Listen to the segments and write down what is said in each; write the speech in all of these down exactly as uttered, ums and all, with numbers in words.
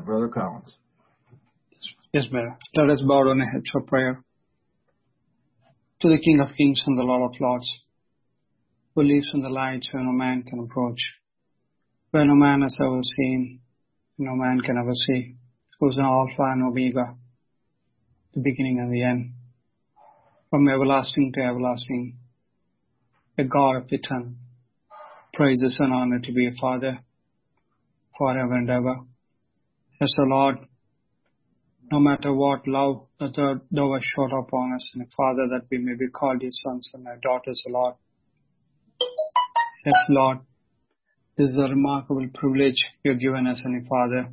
Brother Collins. Yes, brother. Let us bow down our heads for prayer. To the King of Kings and the Lord of Lords, who lives in the lights where no man can approach, where no man has ever seen, no man can ever see, who is an Alpha and Omega, the beginning and the end, from everlasting to everlasting, a God of eternal. Praises and honor to be a Father forever and ever. Yes, O Lord, no matter what love that thou hast showed upon us, and Father, that we may be called your sons and your daughters, O Lord. Yes, Lord, this is a remarkable privilege you have given us, and Father,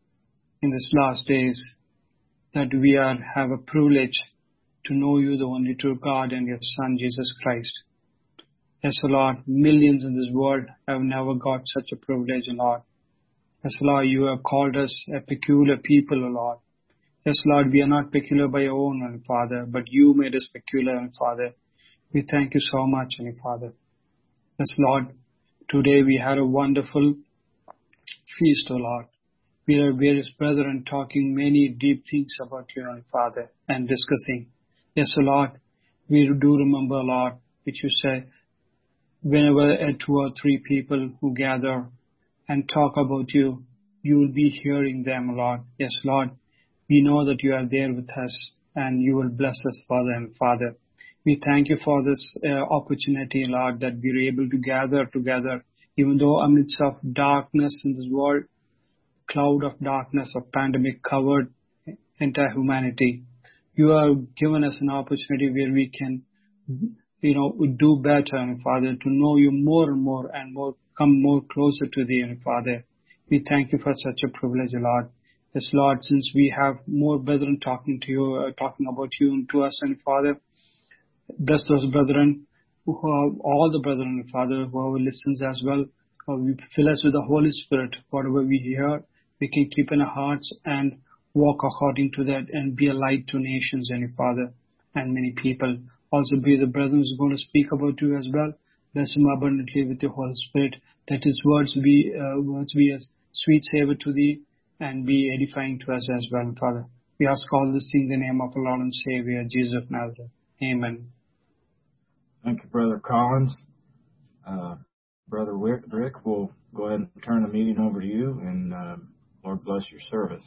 in these last days, that we are have a privilege to know you, the only true God, and your Son, Jesus Christ. Yes, O Lord, millions in this world have never got such a privilege, O Lord. Yes, Lord, you have called us a peculiar people, O Lord. Yes, Lord, we are not peculiar by our own, O Father, but you made us peculiar, O Father. We thank you so much, O Father. Yes, Lord, today we had a wonderful feast, O Lord. We are various brethren talking many deep things about you, O Father, and discussing. Yes, O Lord, we do remember, Lord, which you say, whenever two or three people who gather and talk about you, you will be hearing them, Lord. Yes, Lord, we know that you are there with us and you will bless us, Father and Father. We thank you for this uh, opportunity, Lord, that we are able to gather together, even though amidst of darkness in this world, cloud of darkness of pandemic covered entire humanity. You have given us an opportunity where we can, you know, do better, and Father, to know you more and more and more, come more closer to thee, and Father. We thank you for such a privilege, Lord. Yes, Lord, since we have more brethren talking to you, uh, talking about you and to us, and Father, bless those brethren, who are all the brethren, and Father, whoever listens as well. Uh, we fill us with the Holy Spirit. Whatever we hear, we can keep in our hearts and walk according to that and be a light to nations, and Father, and many people. Also be the brethren who's going to speak about you as well. Bless him abundantly with the Holy Spirit, that his words be uh, words be as sweet savor to thee and be edifying to us as well, Father. We ask all this in the name of our Lord and Savior, Jesus of Nazareth. Amen. Thank you, Brother Collins. Uh, Brother Rick, Rick, we'll go ahead and turn the meeting over to you, and uh, Lord bless your service.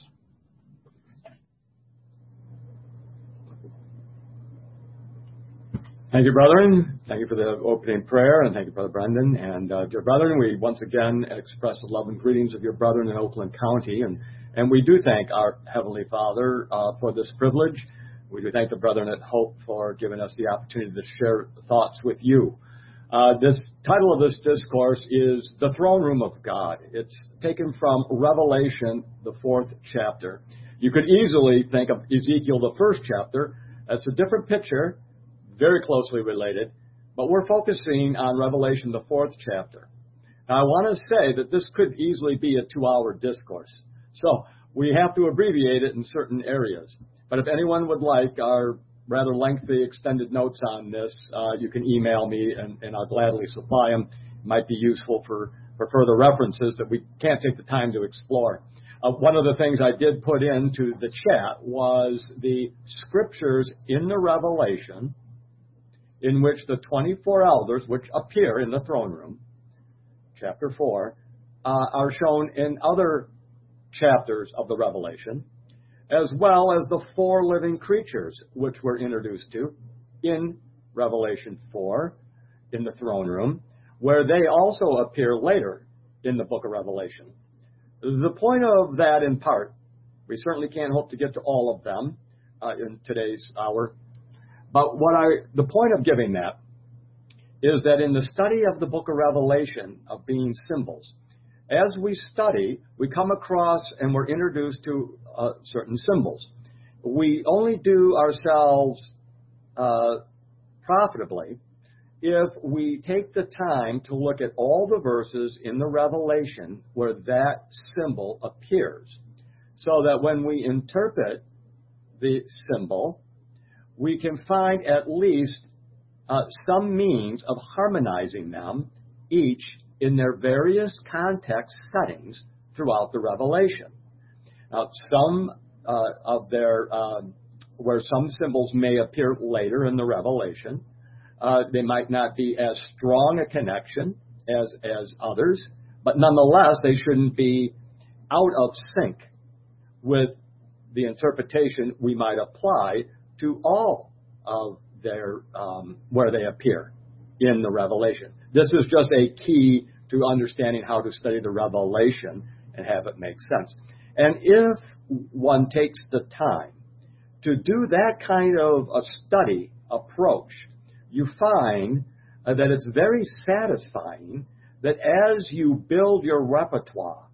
Thank you, brethren. Thank you for the opening prayer, and thank you, Brother Brendan. And uh, dear brethren, we once again express the love and greetings of your brethren in Oakland County, and, and we do thank our Heavenly Father uh, for this privilege. We do thank the brethren at Hope for giving us the opportunity to share thoughts with you. Uh, this title of this discourse is The Throne Room of God. It's taken from Revelation, the fourth chapter. You could easily think of Ezekiel, the first chapter. That's a different picture, very closely related, but we're focusing on Revelation, the fourth chapter. Now, I want to say that this could easily be a two-hour discourse, so we have to abbreviate it in certain areas. But if anyone would like our rather lengthy extended notes on this, uh, you can email me, and, and I'll gladly supply them. It might be useful for, for further references that we can't take the time to explore. Uh, one of the things I did put into the chat was the scriptures in the Revelation in which the twenty-four elders, which appear in the throne room, chapter four, uh, are shown in other chapters of the Revelation, as well as the four living creatures, which were introduced to in Revelation four, in the throne room, where they also appear later in the book of Revelation. The point of that, in part, we certainly can't hope to get to all of them uh, in today's hour, but what I, the point of giving that is that in the study of the book of Revelation, of being symbols, as we study, we come across and we're introduced to uh, certain symbols. We only do ourselves uh, profitably if we take the time to look at all the verses in the Revelation where that symbol appears, so that when we interpret the symbol, we can find at least uh, some means of harmonizing them, each in their various context settings throughout the Revelation. Now, some uh, of their, uh, where some symbols may appear later in the revelation, uh, they might not be as strong a connection as, as others, but nonetheless, they shouldn't be out of sync with the interpretation we might apply to all of their, um, where they appear in the revelation. This is just a key to understanding how to study the revelation and have it make sense. And if one takes the time to do that kind of a study approach, you find uh, that it's very satisfying that as you build your repertoire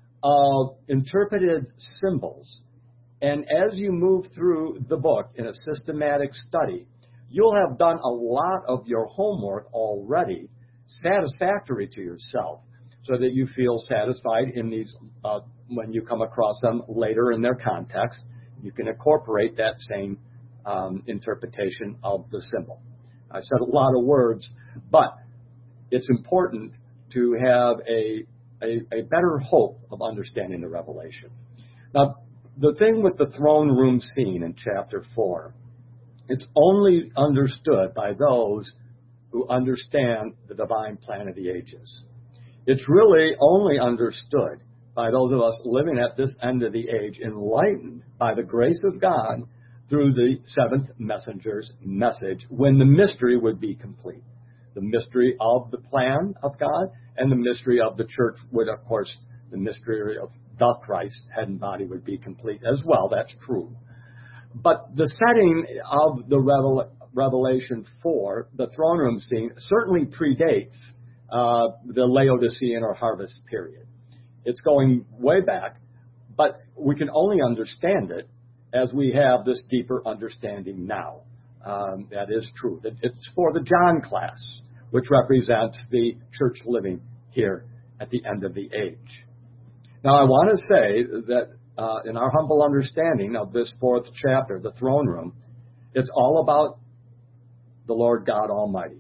of interpreted symbols, and as you move through the book in a systematic study, you'll have done a lot of your homework already satisfactory to yourself, so that you feel satisfied in these uh, when you come across them later in their context. You can incorporate that same um, interpretation of the symbol. I said a lot of words, but it's important to have a, a, a better hope of understanding the revelation. Now, the thing with the throne room scene in chapter four, it's only understood by those who understand the divine plan of the ages. It's really only understood by those of us living at this end of the age, enlightened by the grace of God through the seventh messenger's message, when the mystery would be complete. The mystery of the plan of God and the mystery of the church would, of course, the mystery of the Christ, head and body, would be complete as well. That's true. But the setting of the Revel- Revelation four, the throne room scene, certainly predates uh, the Laodicean or harvest period. It's going way back, but we can only understand it as we have this deeper understanding now. Um, that is true. It's for the John class, which represents the church living here at the end of the age. Now, I want to say that uh, in our humble understanding of this fourth chapter, the throne room, it's all about the Lord God Almighty.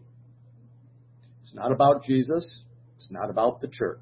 It's not about Jesus. It's not about the church.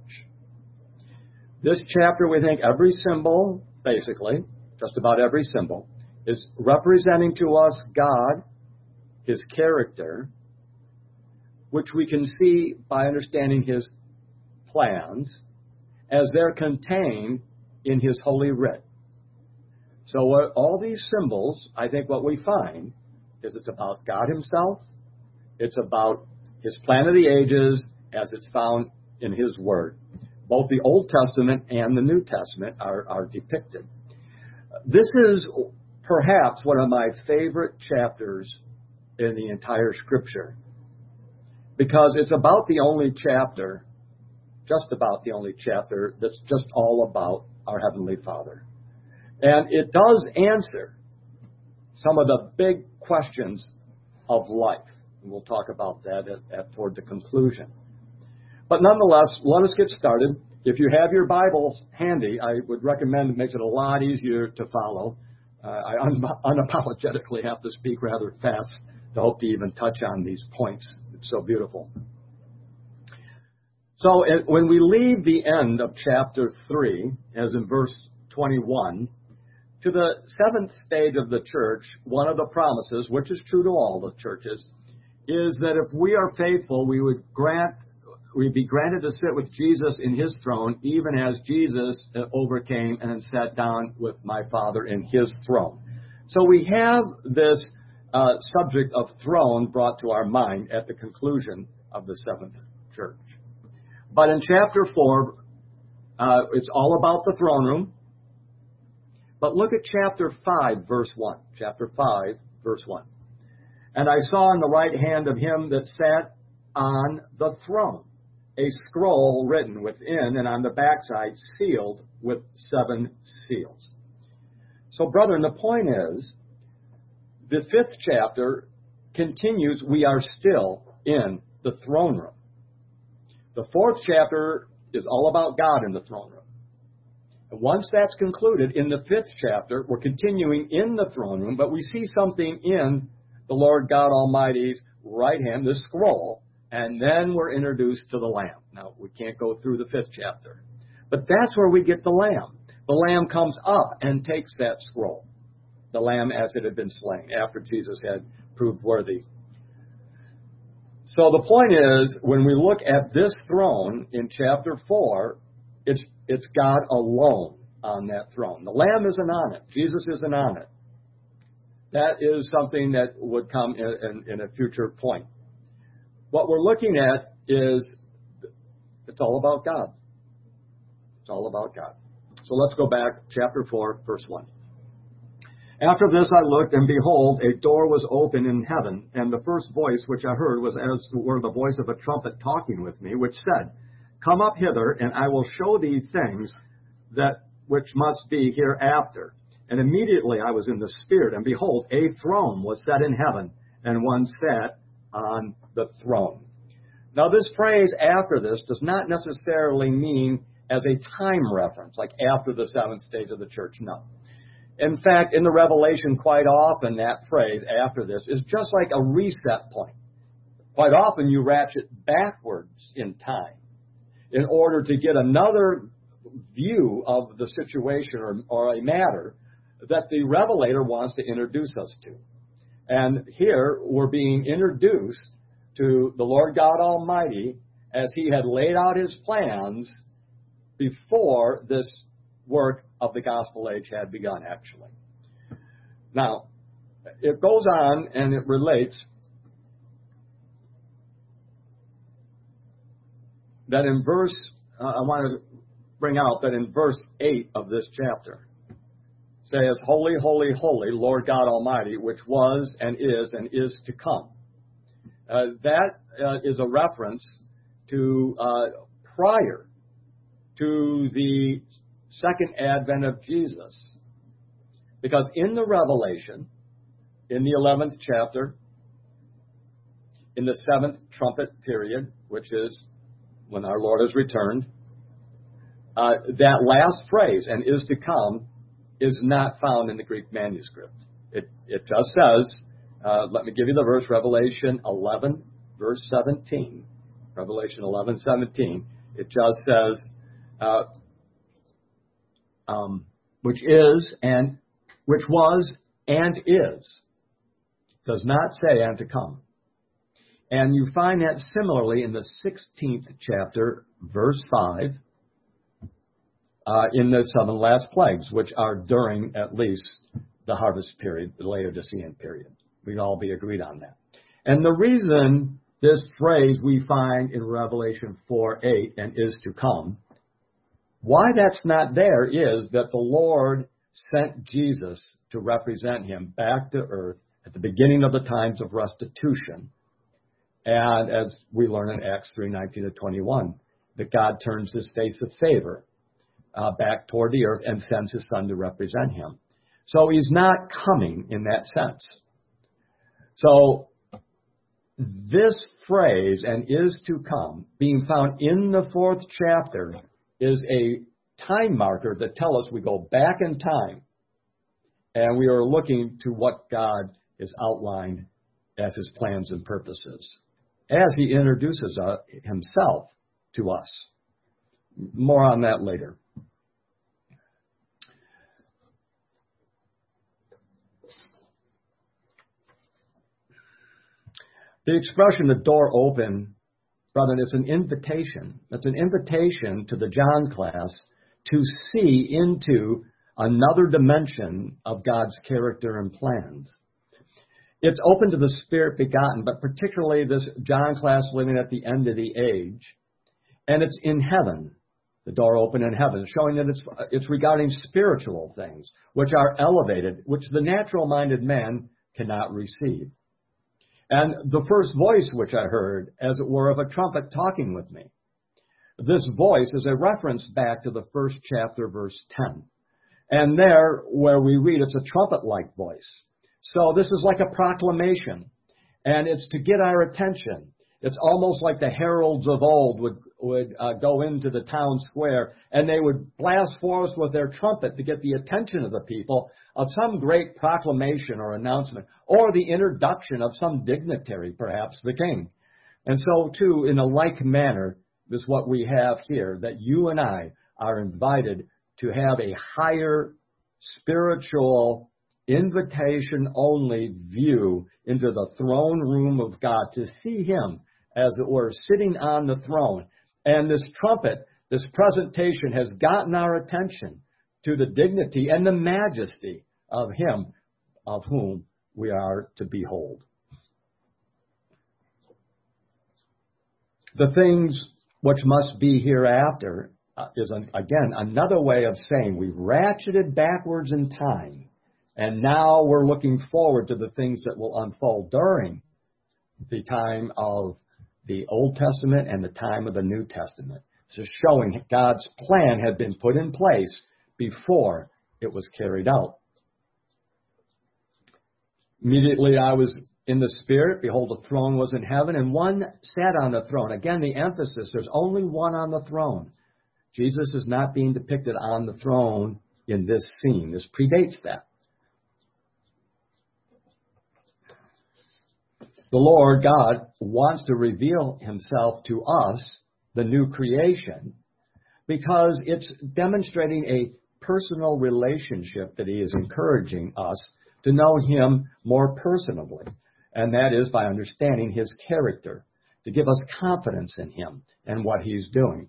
This chapter, we think every symbol, basically, just about every symbol, is representing to us God, His character, which we can see by understanding His plans as they're contained in His holy writ. So what, all these symbols, I think what we find is it's about God Himself. It's about His plan of the ages as it's found in His Word. Both the Old Testament and the New Testament are, are depicted. This is perhaps one of my favorite chapters in the entire Scripture, because it's about the only chapter, just about the only chapter, that's just all about our Heavenly Father. And it does answer some of the big questions of life. And we'll talk about that at, at, toward the conclusion. But nonetheless, let us get started. If you have your Bibles handy, I would recommend it. Makes it a lot easier to follow. Uh, I un- unapologetically have to speak rather fast to hope to even touch on these points. It's so beautiful. So it, when we leave the end of chapter three, as in verse twenty-one, to the seventh stage of the church, one of the promises, which is true to all the churches, is that if we are faithful, we would grant we'd be granted to sit with Jesus in His throne, even as Jesus overcame and sat down with my Father in His throne. So we have this uh, subject of throne brought to our mind at the conclusion of the seventh church. But in chapter four, uh, it's all about the throne room. But look at chapter five, verse one. Chapter five, verse one. And I saw on the right hand of Him that sat on the throne a scroll written within, and on the backside sealed with seven seals. So, brethren, the point is, the fifth chapter continues, we are still in the throne room. The fourth chapter is all about God in the throne room. And once that's concluded, in the fifth chapter, we're continuing in the throne room, but we see something in the Lord God Almighty's right hand, this scroll, and then we're introduced to the Lamb. Now, we can't go through the fifth chapter, but that's where we get the Lamb. the Lamb comes up and takes that scroll, the Lamb as it had been slain, after Jesus had proved worthy. So the point is, when we look at this throne in chapter four, it's, it's God alone on that throne. The Lamb isn't on it. Jesus isn't on it. That is something that would come in, in, in a future point. What we're looking at is, it's all about God. It's all about God. So let's go back, chapter four, verse one. After this I looked, and behold, a door was open in heaven, and the first voice which I heard was as it were the voice of a trumpet talking with me, which said, Come up hither, and I will show thee things that which must be hereafter. And immediately I was in the Spirit, and behold, a throne was set in heaven, and one sat on the throne. Now this phrase, after this, does not necessarily mean as a time reference, like after the seventh stage of the church. No. In fact, in the Revelation, quite often that phrase, after this, is just like a reset point. Quite often you ratchet backwards in time in order to get another view of the situation or, or a matter that the Revelator wants to introduce us to. And here we're being introduced to the Lord God Almighty as he had laid out his plans before this work of the gospel age had begun, actually. Now, it goes on and it relates that in verse, uh, I want to bring out that in verse eight of this chapter, says, Holy, holy, holy, Lord God Almighty, which was and is and is to come. Uh, that uh, is a reference to uh, prior to the second advent of Jesus. Because in the Revelation, in the eleventh chapter, in the seventh trumpet period, which is when our Lord has returned, uh, that last phrase, and is to come, is not found in the Greek manuscript. It, it just says, uh, let me give you the verse, Revelation eleven, verse seventeen. Revelation eleven, seventeen. It just says, uh, um, which is and which was and is. Does not say and to come. And you find that similarly in the sixteenth chapter, verse five, uh, in the seven last plagues, which are during at least the harvest period, the Laodicean period. We'd all be agreed on that. And the reason this phrase we find in Revelation four eight and is to come, why that's not there is that the Lord sent Jesus to represent him back to earth at the beginning of the times of restitution. And as we learn in Acts three nineteen to twenty-one, that God turns his face of favor uh, back toward the earth and sends his son to represent him. So he's not coming in that sense. So this phrase, and is to come, being found in the fourth chapter, is a time marker that tells us we go back in time and we are looking to what God is outlined as his plans and purposes as he introduces uh, himself to us. More on that later. The expression, the door open, brother, it's an invitation. It's an invitation to the John class to see into another dimension of God's character and plans. It's open to the Spirit begotten, but particularly this John class living at the end of the age. And it's in heaven, the door open in heaven, showing that it's, it's regarding spiritual things, which are elevated, which the natural-minded man cannot receive. And the first voice which I heard, as it were, of a trumpet talking with me. This voice is a reference back to the first chapter, verse ten. And there, where we read, it's a trumpet-like voice. So this is like a proclamation, and it's to get our attention. It's almost like the heralds of old would, would uh, go into the town square, and they would blast forth with their trumpet to get the attention of the people of some great proclamation or announcement, or the introduction of some dignitary, perhaps the king. And so, too, in a like manner, is what we have here, that you and I are invited to have a higher spiritual invitation-only view into the throne room of God, to see him, as it were, sitting on the throne. And this trumpet, this presentation has gotten our attention to the dignity and the majesty of him of whom we are to behold. The things which must be hereafter uh, is, an, again, another way of saying we ratcheted backwards in time, and now we're looking forward to the things that will unfold during the time of the Old Testament and the time of the New Testament. So showing God's plan had been put in place before it was carried out. Immediately I was in the Spirit, behold, a throne was in heaven, and one sat on the throne. Again, the emphasis, there's only one on the throne. Jesus is not being depicted on the throne in this scene. This predates that. The Lord God wants to reveal himself to us, the new creation, because it's demonstrating a personal relationship that he is encouraging us to know him more personally. And that is by understanding his character, to give us confidence in him and what he's doing.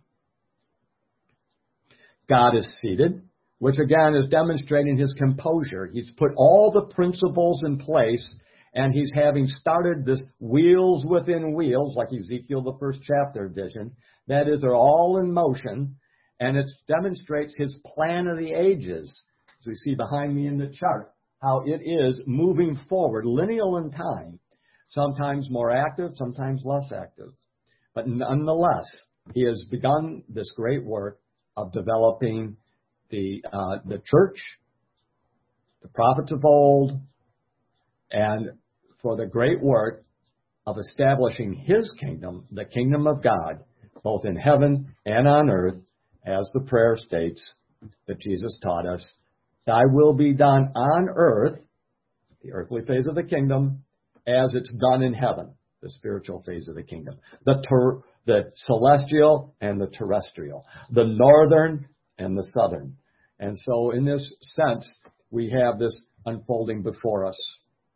God is seated, which again is demonstrating his composure. He's put all the principles in place, and he's having started this wheels within wheels, like Ezekiel, the first chapter vision. That is, they're all in motion, and it demonstrates his plan of the ages. As we see behind me in the chart, how it is moving forward, lineal in time, sometimes more active, sometimes less active. But nonetheless, he has begun this great work of developing the uh, the church, the prophets of old, and for the great work of establishing his kingdom, the kingdom of God, both in heaven and on earth, as the prayer states that Jesus taught us. Thy will be done on earth, the earthly phase of the kingdom, as it's done in heaven, the spiritual phase of the kingdom. The ter- the celestial and the terrestrial, the northern and the southern. And so in this sense, we have this unfolding before us.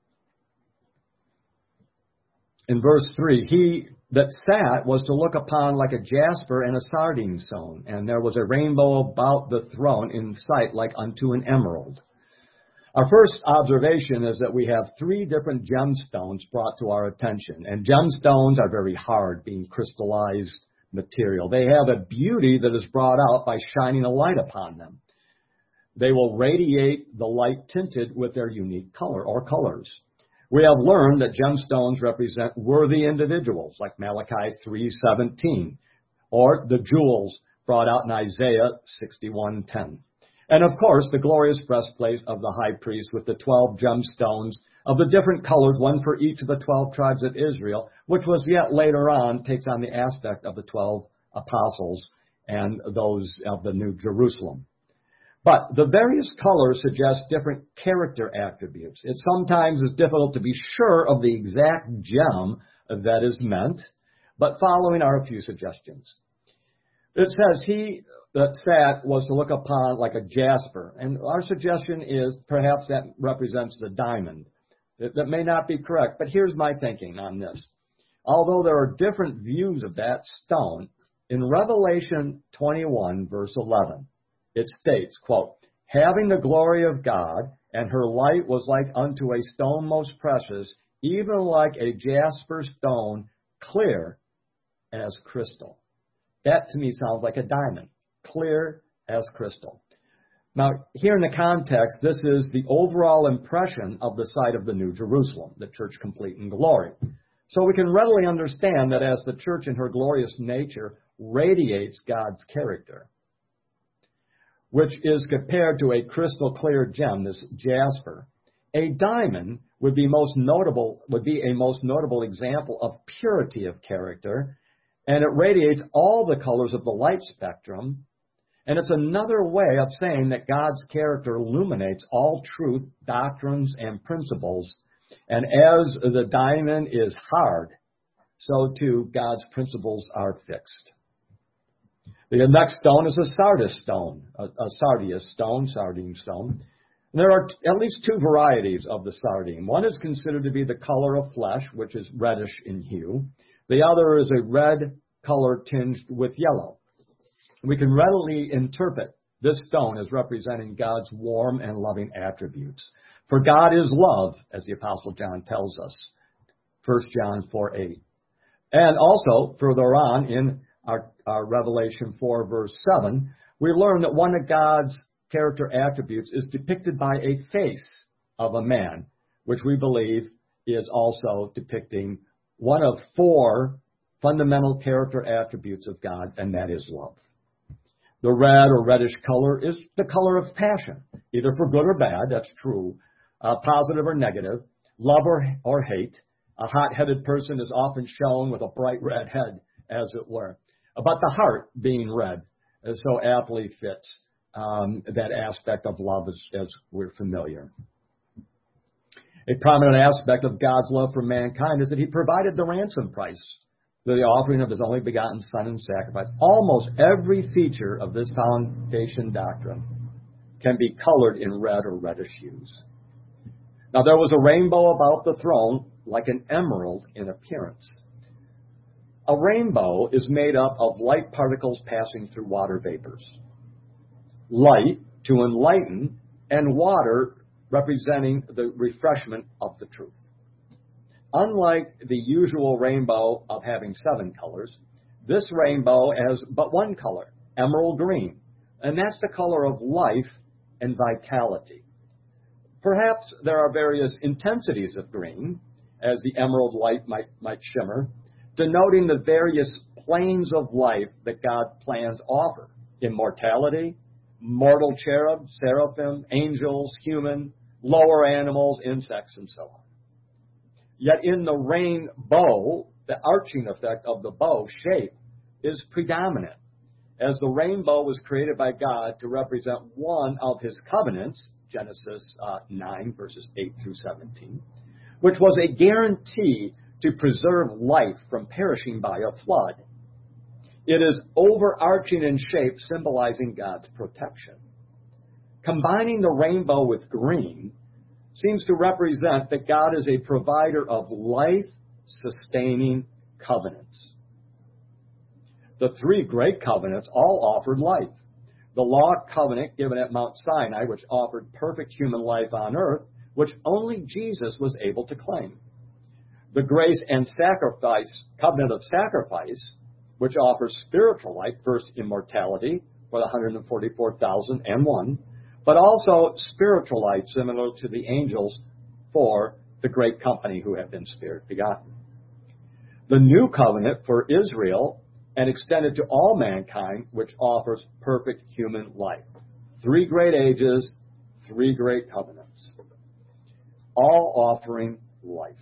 In verse three, he that sat was to look upon like a jasper and a sardine stone, and there was a rainbow about the throne in sight like unto an emerald. Our first observation is that we have three different gemstones brought to our attention, and gemstones are very hard, being crystallized material. They have a beauty that is brought out by shining a light upon them. They will radiate the light tinted with their unique color or colors. We have learned that gemstones represent worthy individuals, like Malachi three seventeen, or the jewels brought out in Isaiah sixty-one ten. And of course, the glorious breastplate of the high priest with the twelve gemstones of the different colors, one for each of the twelve tribes of Israel, which was yet later on takes on the aspect of the twelve apostles and those of the New Jerusalem. But the various colors suggest different character attributes. It sometimes is difficult to be sure of the exact gem that is meant, but following are a few suggestions. It says, he that sat was to look upon like a jasper. And our suggestion is perhaps that represents the diamond. That, that may not be correct, but here's my thinking on this. Although there are different views of that stone, in Revelation twenty-one, verse eleven, it states, quote, having the glory of God, and her light was like unto a stone most precious, even like a jasper stone, clear as crystal. That to me sounds like a diamond, clear as crystal. Now, here in the context, this is the overall impression of the site of the New Jerusalem, the church complete in glory. So we can readily understand that as the church in her glorious nature radiates God's character, which is compared to a crystal clear gem, this jasper, a diamond would be most notable, would be a most notable example of purity of character, and it radiates all the colors of the light spectrum, and it's another way of saying that God's character illuminates all truth, doctrines, and principles, and as the diamond is hard, so too God's principles are fixed. The next stone is a sardius stone, a, a sardius stone, sardine stone. And there are t- at least two varieties of the sardine. One is considered to be the color of flesh, which is reddish in hue. The other is a red color tinged with yellow. We can readily interpret this stone as representing God's warm and loving attributes. For God is love, as the Apostle John tells us, First John four eight. And also, further on in our, our Revelation four, verse seven, we learn that one of God's character attributes is depicted by a face of a man, which we believe is also depicting one of four fundamental character attributes of God, and that is love. The red or reddish color is the color of passion, either for good or bad, that's true, uh, positive or negative, love or, or hate. A hot-headed person is often shown with a bright red head, as it were. But the heart being red so aptly fits um, that aspect of love as, as we're familiar. A prominent aspect of God's love for mankind is that he provided the ransom price, the offering of his only begotten Son in sacrifice. Almost every feature of this foundation doctrine can be colored in red or reddish hues. Now, there was a rainbow about the throne, like an emerald in appearance. A rainbow is made up of light particles passing through water vapors. Light to enlighten, and water representing the refreshment of the truth. Unlike the usual rainbow of having seven colors, this rainbow has but one color, emerald green, and that's the color of life and vitality. Perhaps there are various intensities of green, as the emerald light might, might shimmer, denoting the various planes of life that God plans to offer: immortality, mortal cherub, seraphim, angels, human, lower animals, insects, and so on. Yet in the rainbow, the arching effect of the bow shape is predominant, as the rainbow was created by God to represent one of his covenants, Genesis uh, nine, verses eight through seventeen, which was a guarantee to preserve life from perishing by a flood. It is overarching in shape, symbolizing God's protection. Combining the rainbow with green seems to represent that God is a provider of life-sustaining covenants. The three great covenants all offered life. The law covenant given at Mount Sinai, which offered perfect human life on earth, which only Jesus was able to claim. The grace and sacrifice covenant of sacrifice, which offers spiritual life, first immortality for the one hundred forty-four thousand and one, but also spiritual life similar to the angels for the great company who have been spirit begotten. The new covenant for Israel and extended to all mankind, which offers perfect human life. Three great ages, three great covenants, all offering life.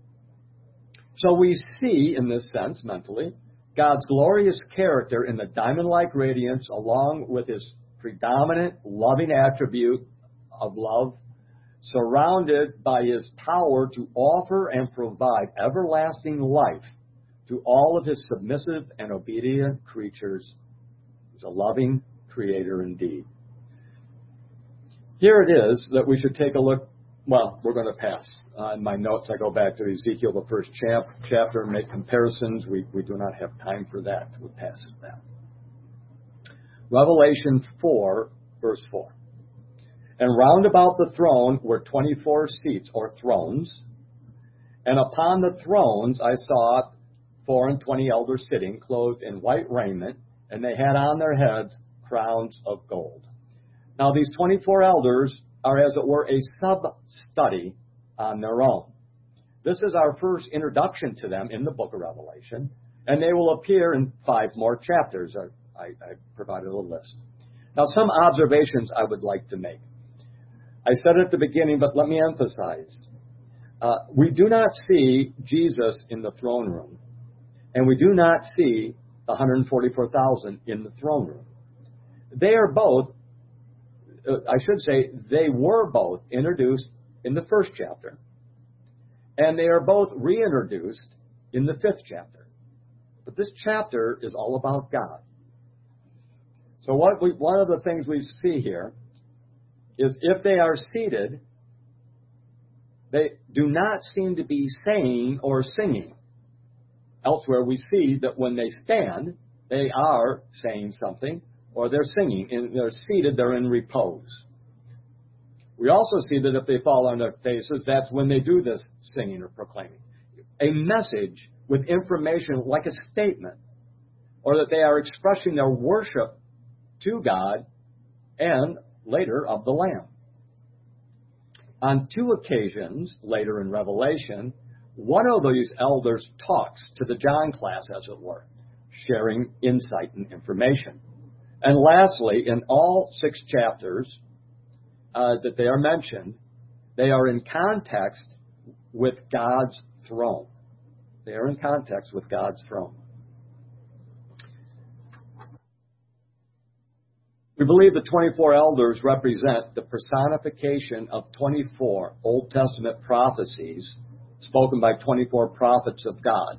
So we see, in this sense, mentally, God's glorious character in the diamond-like radiance, along with his predominant loving attribute of love, surrounded by his power to offer and provide everlasting life to all of his submissive and obedient creatures. He's a loving creator indeed. Here it is that we should take a look. Well, we're going to pass. Uh, in my notes, I go back to Ezekiel, the first chap, chapter, and make comparisons. We, we do not have time for that. We'll pass it that. Revelation four, verse four. And round about the throne were twenty-four seats, or thrones, and upon the thrones I saw four and twenty elders sitting, clothed in white raiment, and they had on their heads crowns of gold. Now these twenty-four elders are, as it were, a sub-study on their own. This is our first introduction to them in the book of Revelation, and they will appear in five more chapters. I, I, I provided a list. Now, some observations I would like to make. I said it at the beginning, but let me emphasize. Uh, we do not see Jesus in the throne room, and we do not see the one hundred forty-four thousand in the throne room. They are both, uh, I should say, they were both introduced in the first chapter, and they are both reintroduced in the fifth chapter. But this chapter is all about God. So what we, one of the things we see here is if they are seated, they do not seem to be saying or singing. Elsewhere we see that when they stand, they are saying something or they're singing. And they're seated, they're in repose. We also see that if they fall on their faces, that's when they do this singing or proclaiming. A message with information like a statement, or that they are expressing their worship to God and later of the Lamb. On two occasions, later in Revelation, one of these elders talks to the John class, as it were, sharing insight and information. And lastly, in all six chapters uh, that they are mentioned, they are in context with God's throne. They are in context with God's throne. We believe the twenty-four elders represent the personification of twenty-four Old Testament prophecies spoken by twenty-four prophets of God.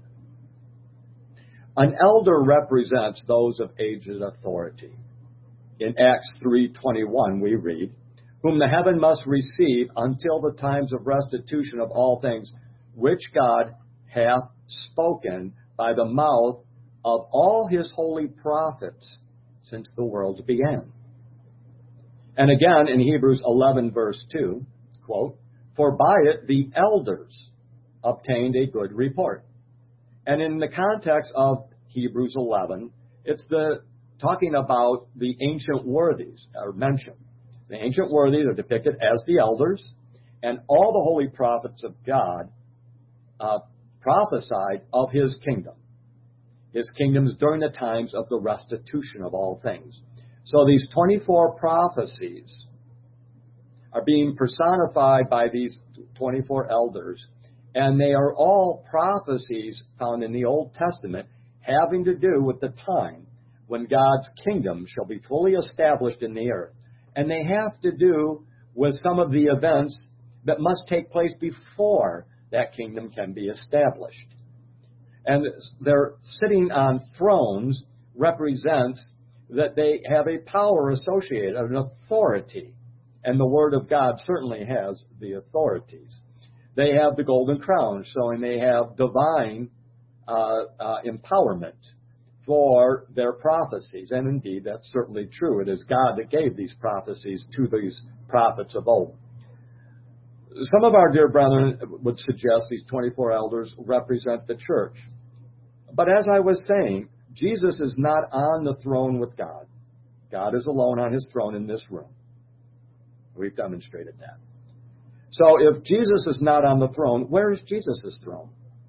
An elder represents those of aged authority. In Acts three twenty-one we read, "Whom the heaven must receive until the times of restitution of all things, which God hath spoken by the mouth of all his holy prophets since the world began." And again in Hebrews eleven verse two, quote, "For by it the elders obtained a good report." And in the context of Hebrews eleven, it's the talking about the ancient worthies are mentioned. The ancient worthies are depicted as the elders, and all the holy prophets of God uh, prophesied of his kingdom. His kingdoms during the times of the restitution of all things. So these twenty-four prophecies are being personified by these twenty-four elders, and they are all prophecies found in the Old Testament having to do with the time when God's kingdom shall be fully established in the earth. And they have to do with some of the events that must take place before that kingdom can be established. And their sitting on thrones represents that they have a power associated, an authority. And the Word of God certainly has the authorities. They have the golden crown, showing they have divine uh, uh, empowerment for their prophecies. And indeed, that's certainly true. It is God that gave these prophecies to these prophets of old. Some of our dear brethren would suggest these twenty-four elders represent the church. But as I was saying, Jesus is not on the throne with God. God is alone on his throne in this room. We've demonstrated that. So if Jesus is not on the throne, where is Jesus' throne?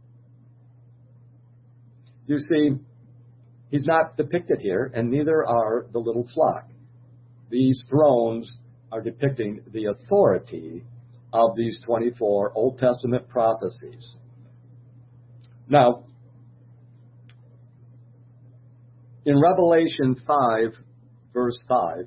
You see, he's not depicted here, and neither are the little flock. These thrones are depicting the authority of these twenty-four Old Testament prophecies. Now, in Revelation five, verse five,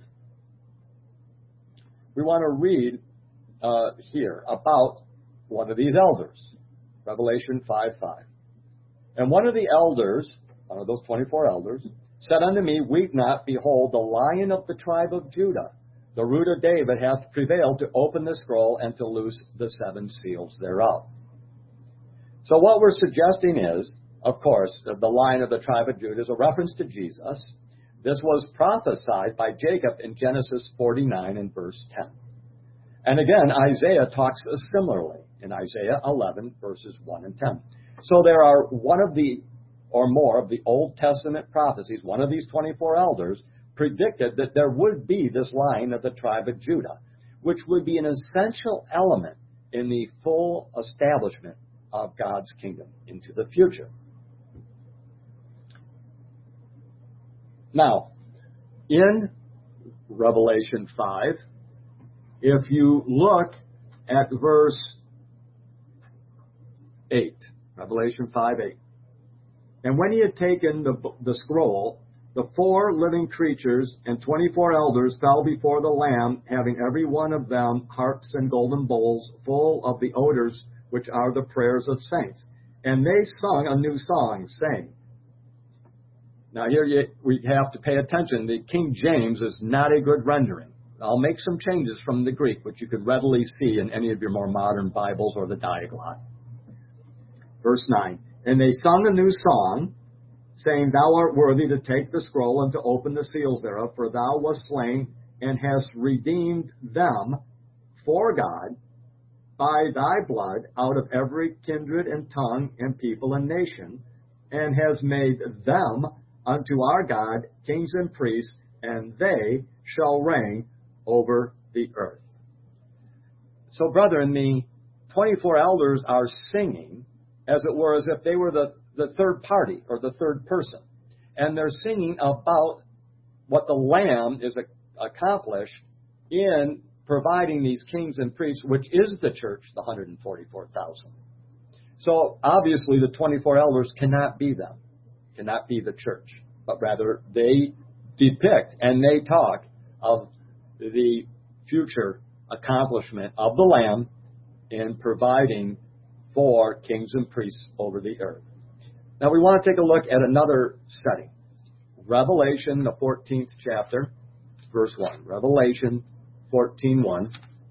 we want to read uh, here about one of these elders. Revelation five five. "And one of the elders," one of those twenty-four elders, "said unto me, Weep not, behold, the Lion of the tribe of Judah, the root of David, hath prevailed to open the scroll and to loose the seven seals thereof." So what we're suggesting is, of course, the Lion of the tribe of Judah is a reference to Jesus. This was prophesied by Jacob in Genesis forty-nine and verse ten. And again, Isaiah talks similarly in Isaiah eleven, verses one and ten. So there are one of the, or more of the Old Testament prophecies, one of these twenty-four elders predicted that there would be this line of the tribe of Judah, which would be an essential element in the full establishment of God's kingdom into the future. Now, in Revelation five, if you look at verse eight, Revelation five eight, "And when he had taken the, the scroll, the four living creatures and twenty-four elders fell before the Lamb, having every one of them harps and golden bowls full of the odors which are the prayers of saints. And they sung a new song, saying," Now here you, we have to pay attention. The King James is not a good rendering. I'll make some changes from the Greek, which you could readily see in any of your more modern Bibles or the Diaglott. Verse nine, and they sung a new song, saying, Thou art worthy to take the scroll and to open the seals thereof, for thou wast slain and hast redeemed them for God by thy blood out of every kindred and tongue and people and nation, and has made them unto our God kings and priests, and they shall reign over the earth. So, brethren, the twenty-four elders are singing, as it were, as if they were the, the third party or the third person. And they're singing about what the Lamb is accomplished in providing these kings and priests, which is the church, the one hundred forty-four thousand. So, obviously, the twenty-four elders cannot be them, cannot be the church, but rather they depict and they talk of the future accomplishment of the Lamb in providing for kings and priests over the earth. Now we want to take a look at another setting. Revelation, the fourteenth chapter, verse one. Revelation fourteen one.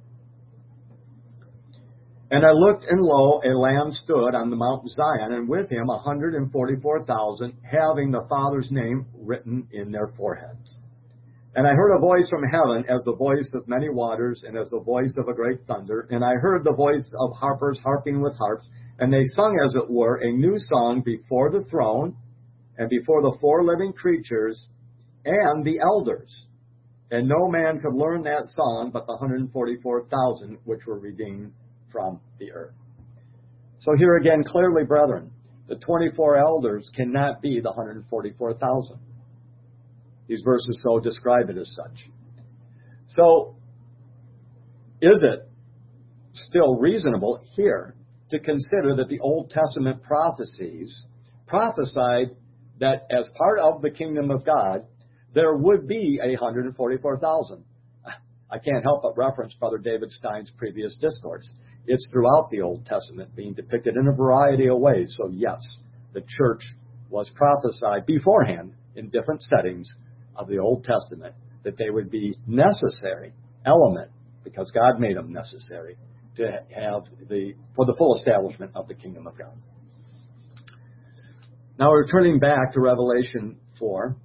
And I looked, and lo, a Lamb stood on the Mount Zion, and with him a hundred and forty-four thousand, having the Father's name written in their foreheads. And I heard a voice from heaven as the voice of many waters and as the voice of a great thunder. And I heard the voice of harpers harping with harps. And they sung, as it were, a new song before the throne and before the four living creatures and the elders. And no man could learn that song but the one hundred forty-four thousand which were redeemed from the earth. So here again, clearly, brethren, the twenty-four elders cannot be the one hundred forty-four thousand. These verses so describe it as such. So, is it still reasonable here to consider that the Old Testament prophecies prophesied that as part of the kingdom of God, there would be a one hundred forty-four thousand? I can't help but reference Brother David Stein's previous discourse. It's throughout the Old Testament being depicted in a variety of ways. So yes, the church was prophesied beforehand in different settings of the Old Testament that they would be necessary element, because God made them necessary to have the for the full establishment of the kingdom of God. Now we're turning back to Revelation four.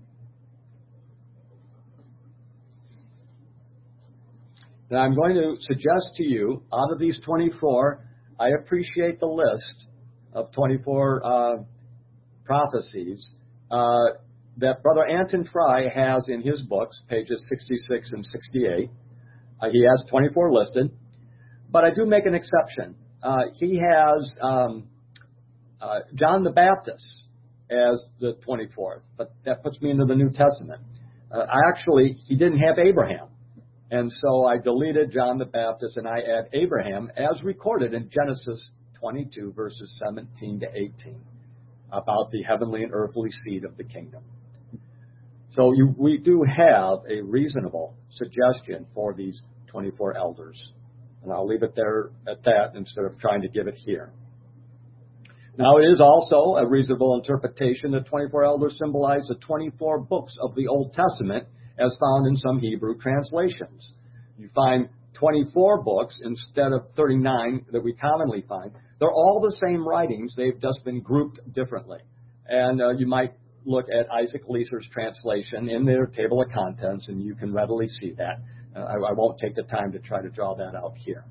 And I'm going to suggest to you, out of these twenty-four, I appreciate the list of twenty-four uh, prophecies uh, that Brother Anton Fry has in his books, pages sixty-six and sixty-eight. Uh, he has twenty-four listed, but I do make an exception. Uh, he has um, uh, John the Baptist as the twenty-fourth, but that puts me into the New Testament. Uh, I actually, he didn't have Abraham, and so I deleted John the Baptist and I add Abraham as recorded in Genesis twenty-two, verses seventeen to eighteen, about the heavenly and earthly seed of the kingdom. So you, we do have a reasonable suggestion for these twenty-four elders. And I'll leave it there at that instead of trying to give it here. Now, it is also a reasonable interpretation that twenty-four elders symbolize the twenty-four books of the Old Testament as found in some Hebrew translations. You find twenty-four books instead of thirty-nine that we commonly find. They're all the same writings. They've just been grouped differently. And uh, you might look at Isaac Leeser's translation in their table of contents, and you can readily see that. Uh, I, I won't take the time to try to draw that out here.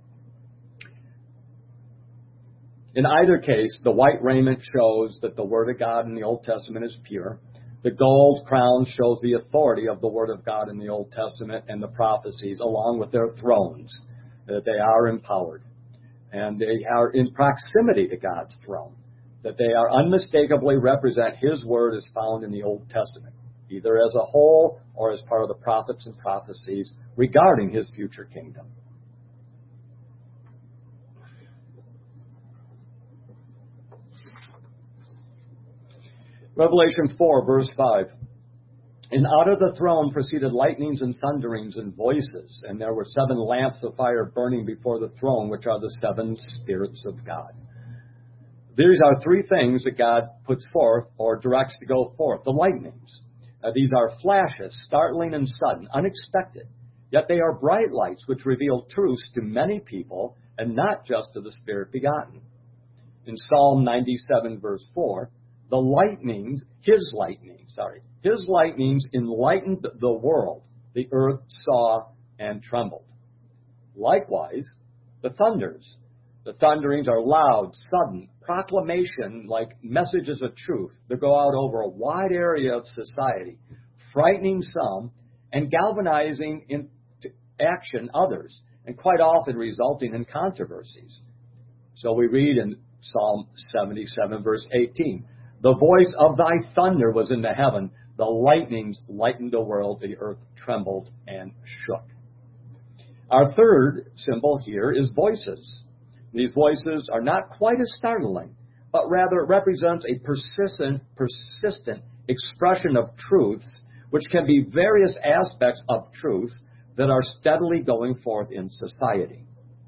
In either case, the white raiment shows that the Word of God in the Old Testament is pure. The gold crown shows the authority of the Word of God in the Old Testament and the prophecies, along with their thrones, that they are empowered. And they are in proximity to God's throne, that they are unmistakably represent His Word as found in the Old Testament, either as a whole or as part of the prophets and prophecies regarding His future kingdom. Revelation four, verse five. And out of the throne proceeded lightnings and thunderings and voices, and there were seven lamps of fire burning before the throne, which are the seven spirits of God. These are three things that God puts forth or directs to go forth. The lightnings. Uh, these are flashes, startling and sudden, unexpected. Yet they are bright lights which reveal truths to many people and not just to the Spirit begotten. In Psalm ninety-seven, verse four, the lightnings, his lightnings, sorry, his lightnings enlightened the world. The earth saw and trembled. Likewise, the thunders. The thunderings are loud, sudden, proclamation like messages of truth that go out over a wide area of society, frightening some and galvanizing into action others, and quite often resulting in controversies. So we read in Psalm seventy-seven, verse eighteen, the voice of thy thunder was in the heaven, the lightnings lightened the world, the earth trembled and shook. Our third symbol here is voices. These voices are not quite as startling, but rather it represents a persistent, persistent expression of truths, which can be various aspects of truth that are steadily going forth in society.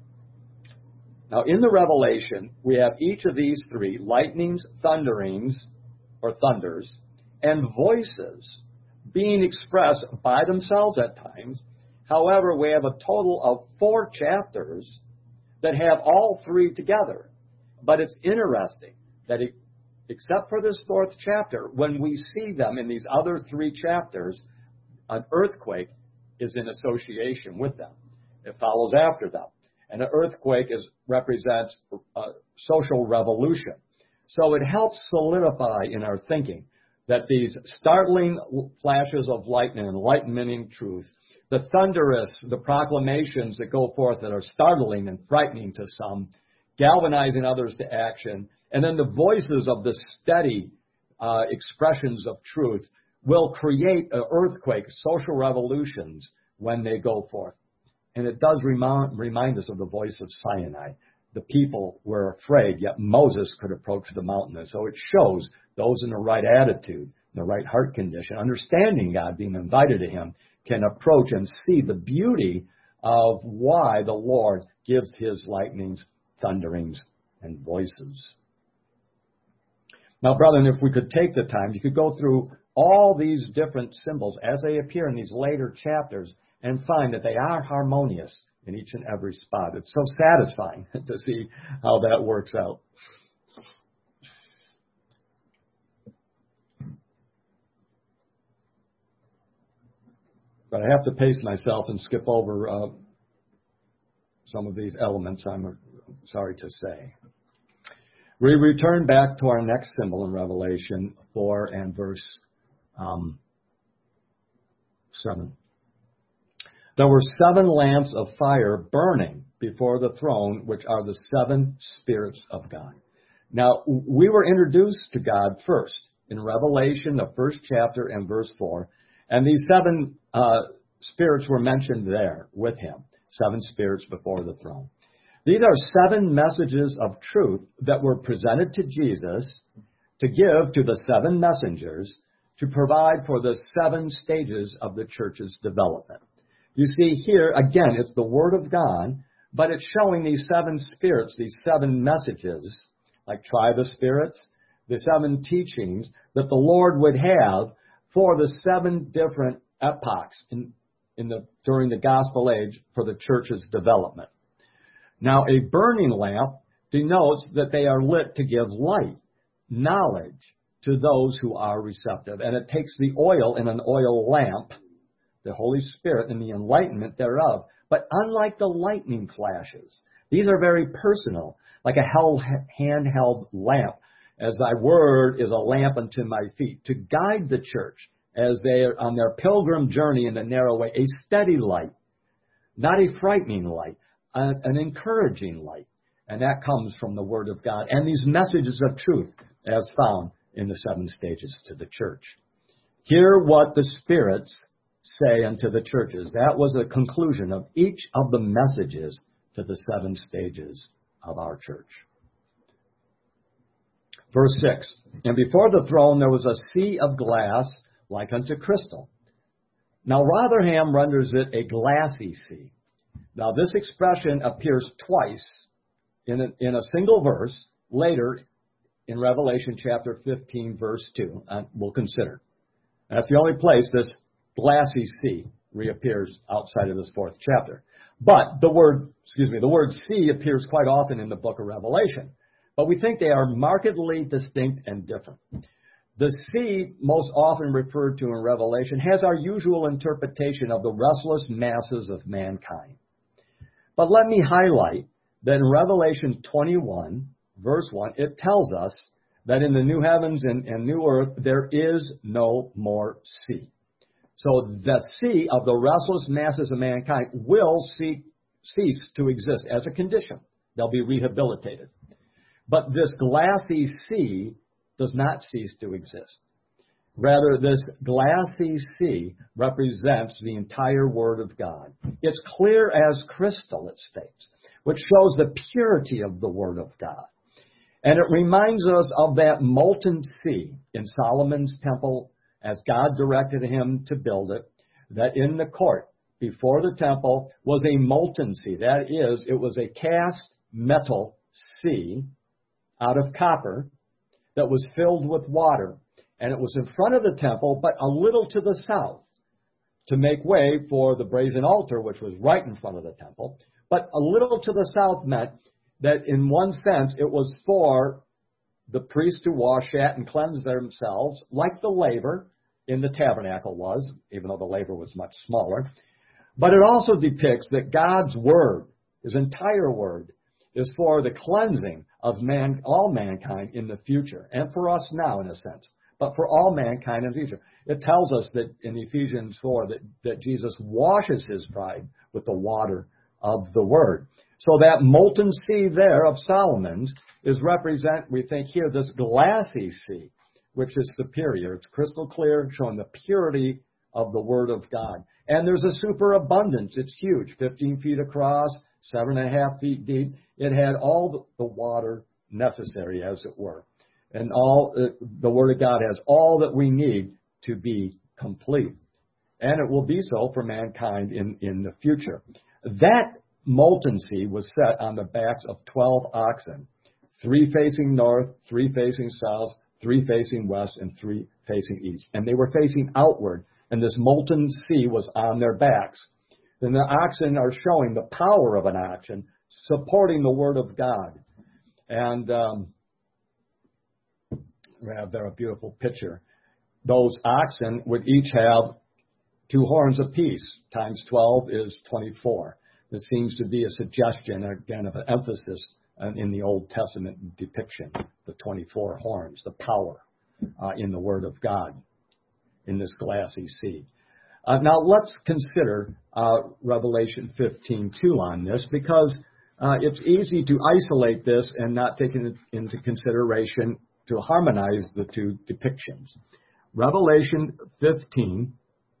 Now, in the Revelation, we have each of these three, lightnings, thunderings, or thunders, and voices being expressed by themselves at times. However, we have a total of four chapters that have all three together. But it's interesting that it, except for this fourth chapter, when we see them in these other three chapters, an earthquake is in association with them. It follows after them. And an earthquake is, represents a social revolution. So it helps solidify in our thinking that these startling flashes of lightning, enlightening truth, the thunderous, the proclamations that go forth that are startling and frightening to some, galvanizing others to action, and then the voices of the steady uh, expressions of truth will create an earthquake, social revolutions when they go forth. And it does remind, remind us of the voice of Sinai. The people were afraid, yet Moses could approach the mountain. And so it shows those in the right attitude, the right heart condition, understanding God, being invited to him, can approach and see the beauty of why the Lord gives his lightnings, thunderings, and voices. Now, brethren, if we could take the time, you could go through all these different symbols as they appear in these later chapters and find that they are harmonious in each and every spot. It's so satisfying to see how that works out. But I have to pace myself and skip over uh, some of these elements, I'm sorry to say. We return back to our next symbol in Revelation four and verse um, seven. There were seven lamps of fire burning before the throne, which are the seven spirits of God. Now, we were introduced to God first in Revelation, the first chapter and verse four, and these seven uh, spirits were mentioned there with him, seven spirits before the throne. These are seven messages of truth that were presented to Jesus to give to the seven messengers to provide for the seven stages of the church's development. You see here, again, it's the Word of God, but it's showing these seven spirits, these seven messages, like try the spirits, the seven teachings that the Lord would have for the seven different epochs in, in the, during the gospel age for the church's development. Now, a burning lamp denotes that they are lit to give light, knowledge to those who are receptive. And it takes the oil in an oil lamp, the Holy Spirit, and the enlightenment thereof. But unlike the lightning flashes, these are very personal, like a held, handheld lamp. As thy word is a lamp unto my feet, to guide the church as they are on their pilgrim journey in the narrow way, a steady light, not a frightening light, an encouraging light. And that comes from the Word of God and these messages of truth as found in the seven stages to the church. Hear what the spirits say unto the churches. That was a conclusion of each of the messages to the seven stages of our church. Verse six, and before the throne there was a sea of glass like unto crystal. Now Rotherham renders it a glassy sea. Now this expression appears twice in a, in a single verse later in Revelation chapter fifteen, verse two, and we'll consider. That's the only place this glassy sea reappears outside of this fourth chapter. But the word, excuse me, the word sea appears quite often in the book of Revelation. But we think they are markedly distinct and different. The sea, most often referred to in Revelation, has our usual interpretation of the restless masses of mankind. But let me highlight that in Revelation twenty-one, verse one, it tells us that in the new heavens and, and new earth, there is no more sea. So the sea of the restless masses of mankind will see, cease to exist as a condition. They'll be rehabilitated. But this glassy sea does not cease to exist. Rather, this glassy sea represents the entire Word of God. It's clear as crystal, it states, which shows the purity of the Word of God. And it reminds us of that molten sea in Solomon's temple as God directed him to build it, that in the court before the temple was a molten sea. That is, it was a cast metal sea out of copper that was filled with water. And it was in front of the temple, but a little to the south to make way for the brazen altar, which was right in front of the temple. But a little to the south meant that in one sense it was for the priests to wash at and cleanse themselves, like the laver in the tabernacle was, even though the laver was much smaller. But it also depicts that God's word, his entire word, is for the cleansing of man, all mankind in the future, and for us now in a sense, but for all mankind in the future. It tells us that in Ephesians four that, that Jesus washes his bride with the water of the word. So that molten sea there of Solomon's is represent, we think here, this glassy sea, which is superior. It's crystal clear, showing the purity of the Word of God. And there's a superabundance. It's huge, fifteen feet across, seven and a half feet deep. It had all the water necessary, as it were. And all uh, the Word of God has all that we need to be complete. And it will be so for mankind in, in the future. That molten sea was set on the backs of twelve oxen, three facing north, three facing south, three facing west, and three facing east. And they were facing outward, and this molten sea was on their backs. Then the oxen are showing the power of an oxen, supporting the Word of God. And um, we have there a beautiful picture. Those oxen would each have two horns apiece. Times twelve is twenty-four. That seems to be a suggestion, again, of an emphasis in the Old Testament depiction, the twenty-four horns, the power uh, in the Word of God in this glassy sea. Uh, now let's consider uh, Revelation fifteen two on this, because uh, it's easy to isolate this and not take it into consideration to harmonize the two depictions. Revelation fifteen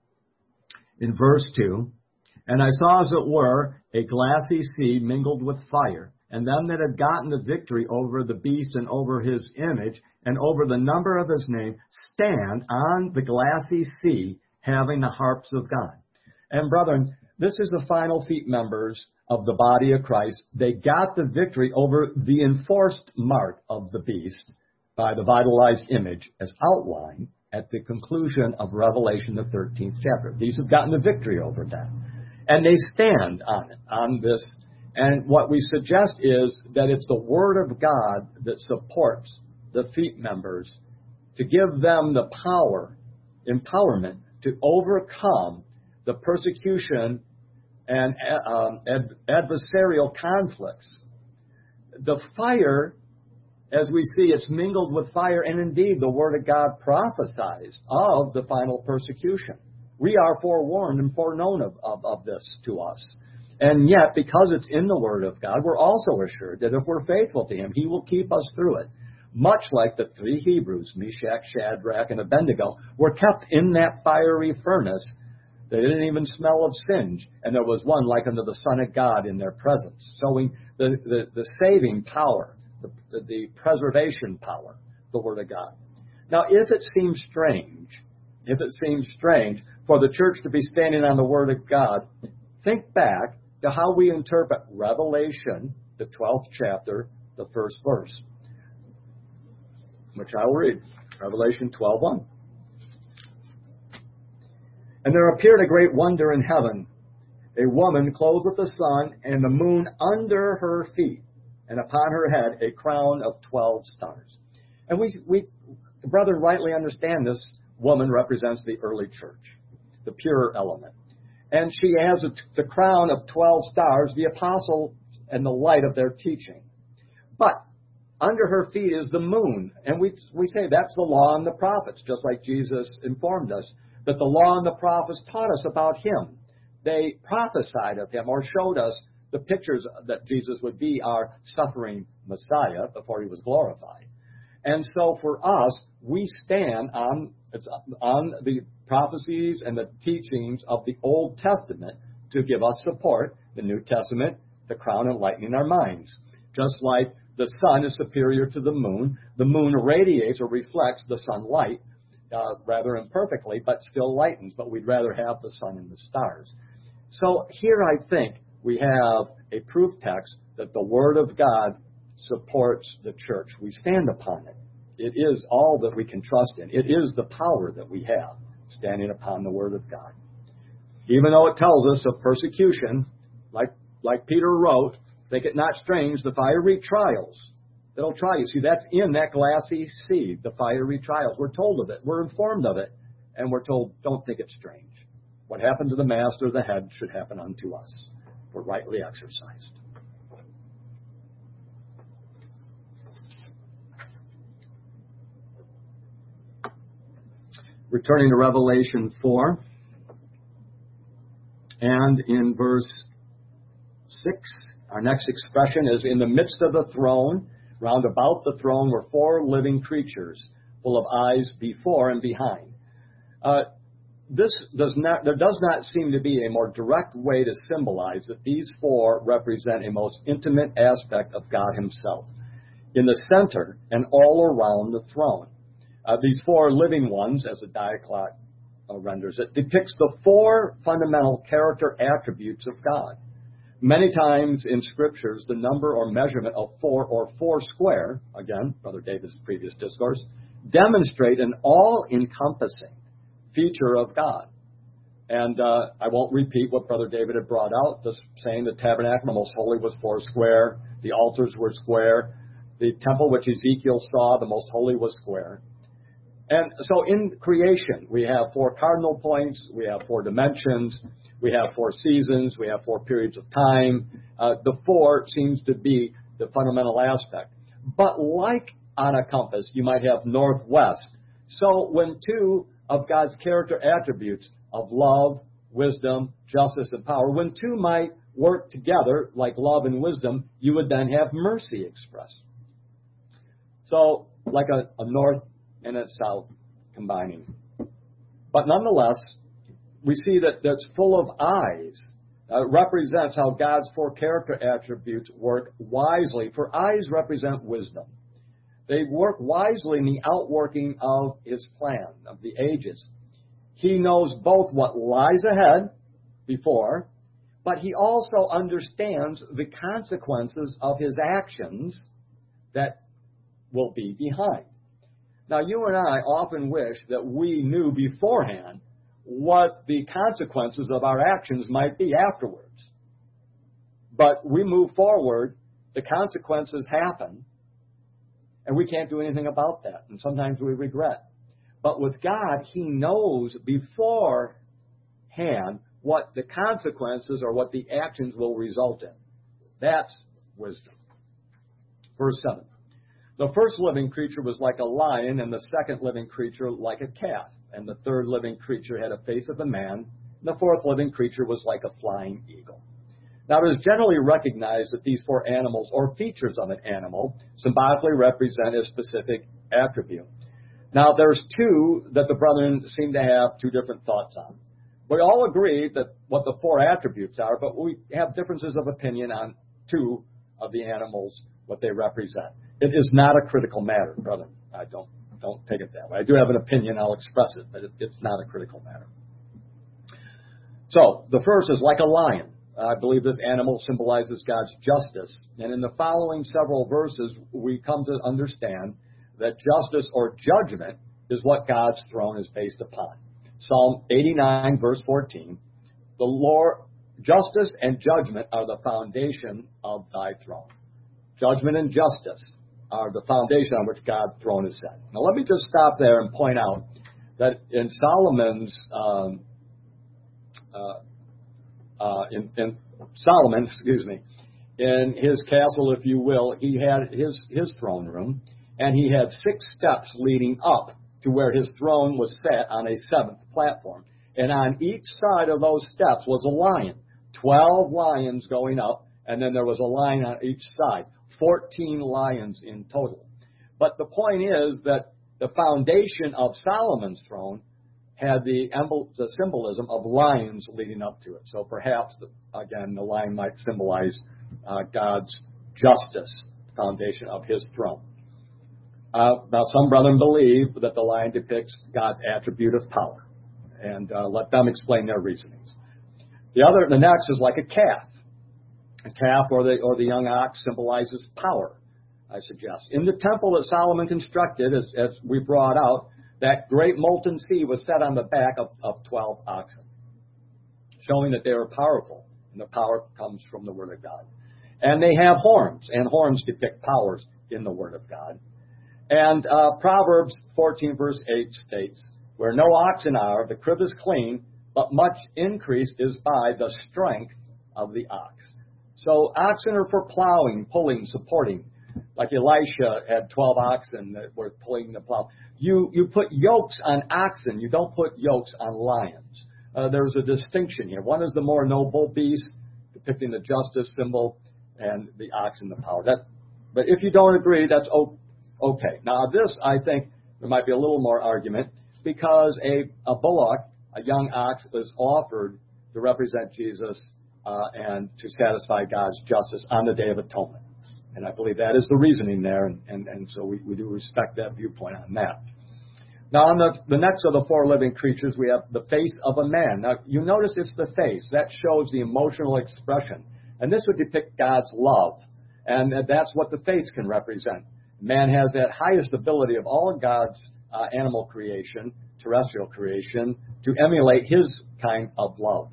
in verse two, and I saw as it were a glassy sea mingled with fire, and them that had gotten the victory over the beast and over his image and over the number of his name stand on the glassy sea, having the harps of God. And brethren, this is the final feet members of the body of Christ. They got the victory over the enforced mark of the beast by the vitalized image as outlined at the conclusion of Revelation, the thirteenth chapter. These have gotten the victory over that. And they stand on it, on this. And what we suggest is that it's the Word of God that supports the feet members to give them the power, empowerment, to overcome the persecution and um, ad- adversarial conflicts. The fire, as we see, it's mingled with fire, and indeed the Word of God prophesies of the final persecution. We are forewarned and foreknown of, of, of this to us. And yet, because it's in the Word of God, we're also assured that if we're faithful to Him, He will keep us through it. Much like the three Hebrews, Meshach, Shadrach, and Abednego, were kept in that fiery furnace. They didn't even smell of singe, and there was one like unto the Son of God in their presence, showing the, the, the saving power, the, the preservation power, the Word of God. Now, if it seems strange, if it seems strange for the church to be standing on the Word of God, think back to how we interpret Revelation, the twelfth chapter, the first verse. which I will read. Revelation twelve one. And there appeared a great wonder in heaven, a woman clothed with the sun and the moon under her feet, and upon her head a crown of twelve stars. And we, we, brethren, rightly understand this woman represents the early church, the pure element. And she has a, the crown of twelve stars, the apostle and the light of their teaching. But under her feet is the moon. And we, we say that's the law and the prophets, just like Jesus informed us that the law and the prophets taught us about him. They prophesied of him or showed us the pictures that Jesus would be our suffering Messiah before he was glorified. And so for us, we stand on, it's on the prophecies and the teachings of the Old Testament to give us support. The New Testament, the crown enlightening our minds. Just like the sun is superior to the moon, the moon radiates or reflects the sunlight uh, rather imperfectly, but still lightens. But we'd rather have the sun and the stars. So here I think we have a proof text that the Word of God supports the church. We stand upon it. It is all that we can trust in. It is the power that we have, standing upon the Word of God. Even though it tells us of persecution, like, like Peter wrote, think it not strange, the fiery trials that'll try you. See, that's in that glassy sea, the fiery trials. We're told of it. We're informed of it. And we're told, don't think it strange. What happened to the master, the head, should happen unto us. We're rightly exercised. Returning to Revelation four, and in verse six, our next expression is, in the midst of the throne, round about the throne were four living creatures, full of eyes before and behind. Uh, this does not, there does not seem to be a more direct way to symbolize that these four represent a most intimate aspect of God himself. In the center and all around the throne. Uh, these four living ones, as the diaclot uh, renders it, depicts the four fundamental character attributes of God. Many times in scriptures, the number or measurement of four or four square, again, Brother David's previous discourse, demonstrate an all-encompassing feature of God. And uh, I won't repeat what Brother David had brought out, just saying the tabernacle, the most holy, was four square, the altars were square, the temple which Ezekiel saw, the most holy, was square. And so in creation, we have four cardinal points, we have four dimensions, we have four seasons, we have four periods of time. Uh, the four seems to be the fundamental aspect. But like on a compass, you might have northwest. So when two of God's character attributes of love, wisdom, justice, and power, when two might work together, like love and wisdom, you would then have mercy expressed. So like a, a north and a south combining. But nonetheless, we see that that's full of eyes. Uh, represents how God's four character attributes work wisely. For eyes represent wisdom. They work wisely in the outworking of his plan, of the ages. He knows both what lies ahead before, but he also understands the consequences of his actions that will be behind. Now, you and I often wish that we knew beforehand what the consequences of our actions might be afterwards. But we move forward, the consequences happen, and we can't do anything about that. And sometimes we regret. But with God, he knows beforehand what the consequences or what the actions will result in. That's wisdom. Verse seven. The first living creature was like a lion, and the second living creature like a calf. And the third living creature had a face of a man, and the fourth living creature was like a flying eagle. Now, it is generally recognized that these four animals, or features of an animal, symbolically represent a specific attribute. Now, there's two that the brethren seem to have two different thoughts on. We all agree that what the four attributes are, but we have differences of opinion on two of the animals, what they represent. It is not a critical matter, brethren. I don't don't take it that way. I do have an opinion. I'll express it, but it, it's not a critical matter. So the first is like a lion. I believe this animal symbolizes God's justice. And in the following several verses, we come to understand that justice or judgment is what God's throne is based upon. Psalm eighty-nine, verse fourteen, the Lord, justice and judgment are the foundation of thy throne. Judgment and justice are the foundation on which God's throne is set. Now let me just stop there and point out that in Solomon's, um, uh, uh, in, in Solomon, excuse me, in his castle, if you will, he had his, his throne room, and he had six steps leading up to where his throne was set on a seventh platform. And on each side of those steps was a lion, twelve lions going up, and then there was a lion on each side, fourteen lions in total. But the point is that the foundation of Solomon's throne had the, the symbolism of lions leading up to it. So perhaps, the, again, the lion might symbolize uh, God's justice, foundation of his throne. Uh, now, some brethren believe that the lion depicts God's attribute of power, and uh, let them explain their reasonings. The other, the next is like a calf. A calf or the or the young ox symbolizes power, I suggest. In the temple that Solomon constructed, as, as we brought out, that great molten sea was set on the back of, of twelve oxen, showing that they were powerful, and the power comes from the Word of God. And they have horns, and horns depict powers in the Word of God. And uh, Proverbs fourteen, verse eight states, where no oxen are, the crib is clean, but much increase is by the strength of the ox. So oxen are for plowing, pulling, supporting. Like Elisha had twelve oxen that were pulling the plow. You you put yokes on oxen. You don't put yokes on lions. Uh, there's a distinction here. One is the more noble beast, depicting the justice symbol, and the oxen, the power. That, but if you don't agree, that's okay. Now this, I think, there might be a little more argument, because a, a bullock, a young ox, is offered to represent Jesus uh, and to satisfy God's justice on the Day of Atonement. And I believe that is the reasoning there, and, and, and so we, we do respect that viewpoint on that. Now, on the, the next of the four living creatures, we have the face of a man. Now, you notice it's the face. That shows the emotional expression. And this would depict God's love. And that's what the face can represent. Man has that highest ability of all of God's uh, animal creation, terrestrial creation, to emulate his kind of love.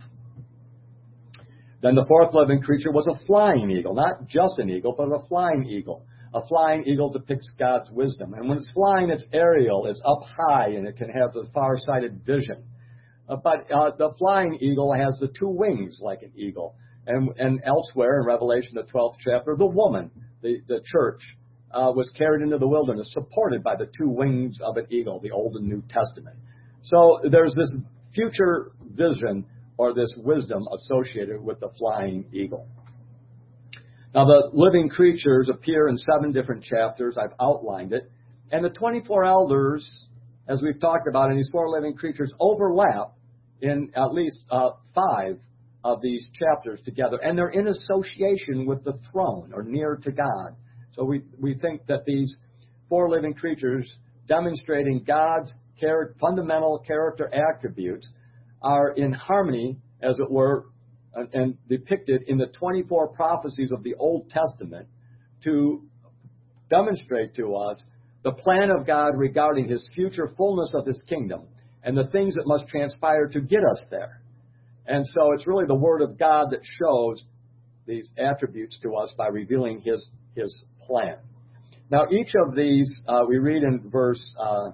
Then the fourth living creature was a flying eagle, not just an eagle, but a flying eagle. A flying eagle depicts God's wisdom. And when it's flying, it's aerial, it's up high, and it can have this far-sighted vision. Uh, but uh, the flying eagle has the two wings like an eagle. And, and elsewhere in Revelation, the twelfth chapter, the woman, the, the church, uh, was carried into the wilderness, supported by the two wings of an eagle, the Old and New Testament. So there's this future vision or this wisdom associated with the flying eagle. Now, the living creatures appear in seven different chapters. I've outlined it. And the twenty-four elders, as we've talked about, and these four living creatures overlap in at least uh, five of these chapters together. And they're in association with the throne, or near to God. So we, we think that these four living creatures, demonstrating God's char- fundamental character attributes, are in harmony, as it were, and, and depicted in the twenty-four prophecies of the Old Testament to demonstrate to us the plan of God regarding his future fullness of his kingdom and the things that must transpire to get us there. And so it's really the Word of God that shows these attributes to us by revealing his, his plan. Now, each of these, uh, we read in verse uh,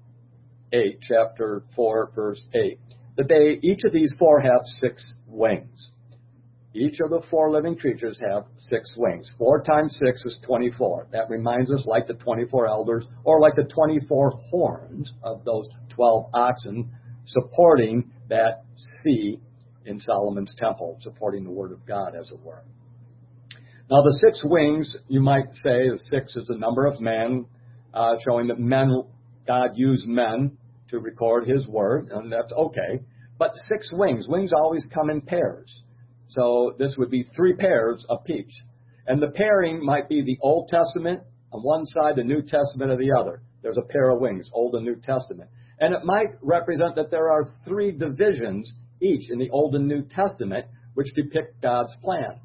eight, chapter four, verse eight. That they, each of these four have six wings. Each of the four living creatures have six wings. Four times six is twenty-four. That reminds us, like the twenty-four elders, or like the twenty-four horns of those twelve oxen, supporting that sea in Solomon's temple, supporting the Word of God, as it were. Now, the six wings, you might say, the six is the number of men, uh, showing that men, God used men to record his word, and that's okay. But six wings, wings always come in pairs. So this would be three pairs apiece. And the pairing might be the Old Testament on one side, the New Testament on the other. There's a pair of wings, Old and New Testament. And it might represent that there are three divisions each in the Old and New Testament which depict God's plan.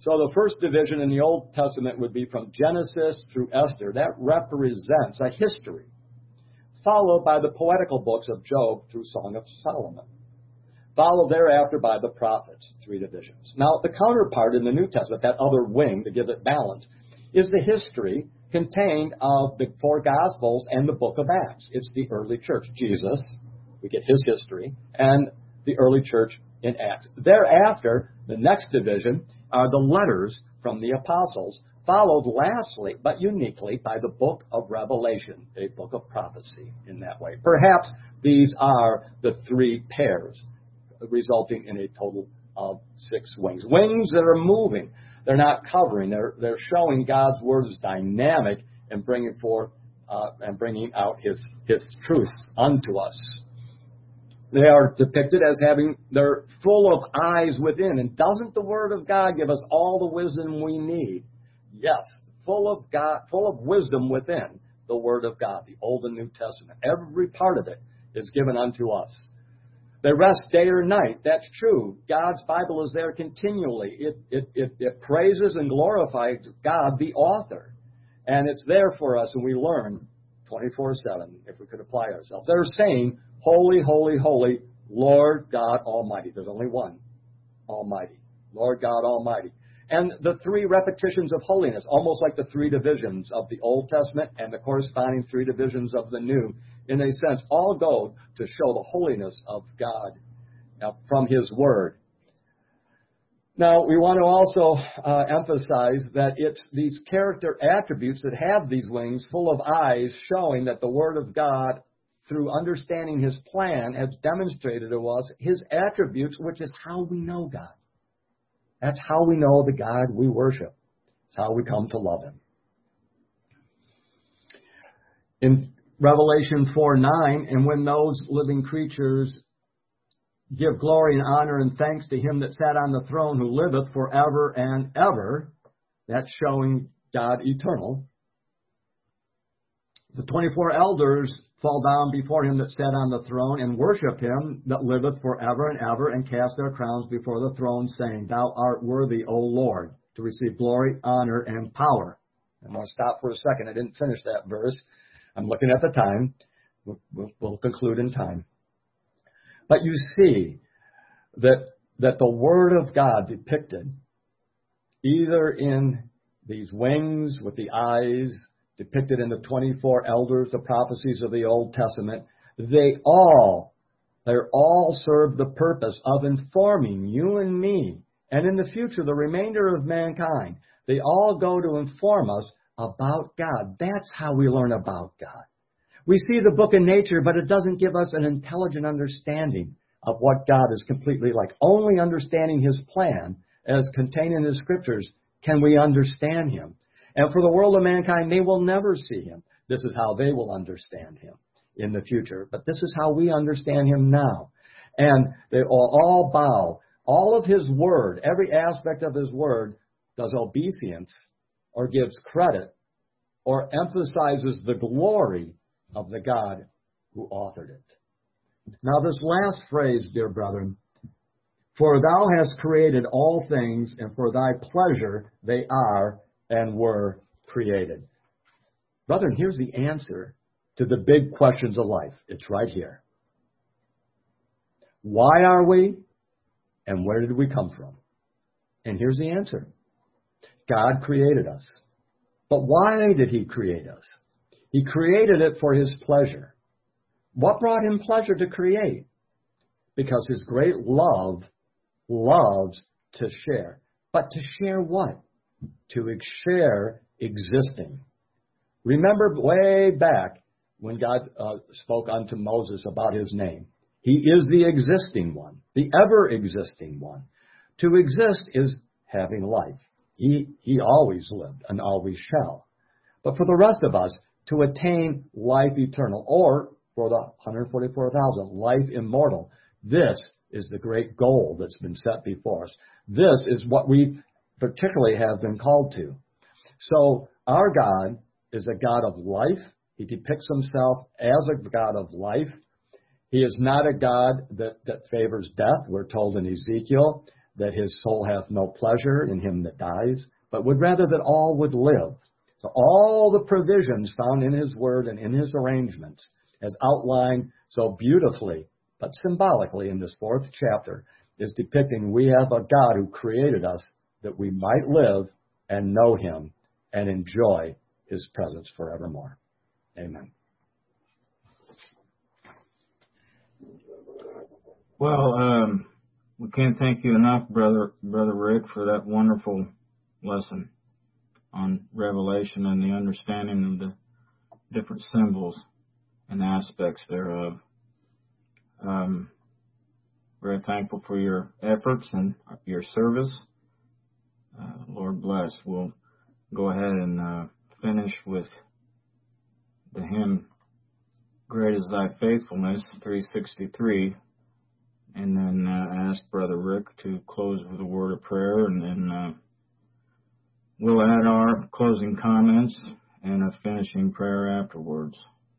So the first division in the Old Testament would be from Genesis through Esther. That represents a history, followed by the poetical books of Job through Song of Solomon, followed thereafter by the prophets, three divisions. Now, the counterpart in the New Testament, that other wing to give it balance, is the history contained of the four Gospels and the book of Acts. It's the early church. Jesus, we get his history, and the early church in Acts. Thereafter, the next division are the letters from the apostles, followed lastly, but uniquely, by the book of Revelation, a book of prophecy in that way. Perhaps these are the three pairs, resulting in a total of six wings. Wings that are moving. They're not covering. They're, they're showing God's word is dynamic and bringing forth uh, and bringing out his, his truths unto us. They are depicted as having, they're full of eyes within. And doesn't the Word of God give us all the wisdom we need? Yes, full of God, full of wisdom within the Word of God, the Old and New Testament. Every part of it is given unto us. They rest day or night. That's true. God's Bible is there continually. It, it, it, it praises and glorifies God, the author. And it's there for us, and we learn twenty-four seven, if we could apply ourselves. They're saying, holy, holy, holy, Lord God Almighty. There's only one, Almighty. Lord God Almighty. And the three repetitions of holiness, almost like the three divisions of the Old Testament and the corresponding three divisions of the New, in a sense, all go to show the holiness of God uh, from His Word. Now, we want to also uh, emphasize that it's these character attributes that have these wings full of eyes, showing that the Word of God, through understanding His plan, has demonstrated to us His attributes, which is how we know God. That's how we know the God we worship. It's how we come to love Him. In Revelation four nine, and when those living creatures give glory and honor and thanks to Him that sat on the throne, who liveth forever and ever, that's showing God eternal. The twenty-four elders fall down before Him that sat on the throne and worship Him that liveth forever and ever, and cast their crowns before the throne, saying, Thou art worthy, O Lord, to receive glory, honor, and power. I'm going to stop for a second. I didn't finish that verse. I'm looking at the time. We'll, we'll, we'll conclude in time. But you see that, that the Word of God depicted, either in these wings with the eyes, depicted in the twenty-four elders, the prophecies of the Old Testament, they all, they're all serve the purpose of informing you and me, and in the future, the remainder of mankind. They all go to inform us about God. That's how we learn about God. We see the book of nature, but it doesn't give us an intelligent understanding of what God is completely like. Only understanding His plan, as contained in His Scriptures, can we understand Him. And for the world of mankind, they will never see Him. This is how they will understand Him in the future. But this is how we understand Him now. And they will all bow. All of His Word, every aspect of His Word, does obeisance or gives credit or emphasizes the glory of the God who authored it. Now this last phrase, dear brethren, for Thou hast created all things, and for Thy pleasure they are and were created. Brethren, here's the answer to the big questions of life. It's right here. Why are we, and where did we come from? And here's the answer. God created us. But why did He create us? He created it for His pleasure. What brought Him pleasure to create? Because His great love loves to share. But to share what? To share existing. Remember way back when God uh, spoke unto Moses about His name. He is the existing one, the ever-existing one. To exist is having life. He, he always lived and always shall. But for the rest of us, to attain life eternal, or for the one hundred forty-four thousand, life immortal, this is the great goal that's been set before us. This is what we particularly have been called to. So our God is a God of life. He depicts Himself as a God of life. He is not a God that, that favors death. We're told in Ezekiel that his soul hath no pleasure in him that dies, but would rather that all would live. So all the provisions found in his word and in his arrangements, as outlined so beautifully, but symbolically in this fourth chapter, is depicting we have a God who created us that we might live and know him and enjoy his presence forevermore. Amen. Well, um, we can't thank you enough, Brother Brother Rick, for that wonderful lesson on Revelation and the understanding of the different symbols and aspects thereof. Um, very thankful for your efforts and your service. Uh, Lord bless. We'll go ahead and uh, finish with the hymn, Great is Thy Faithfulness, three sixty-three, and then uh, ask Brother Rick to close with a word of prayer, and then uh, we'll add our closing comments and a finishing prayer afterwards.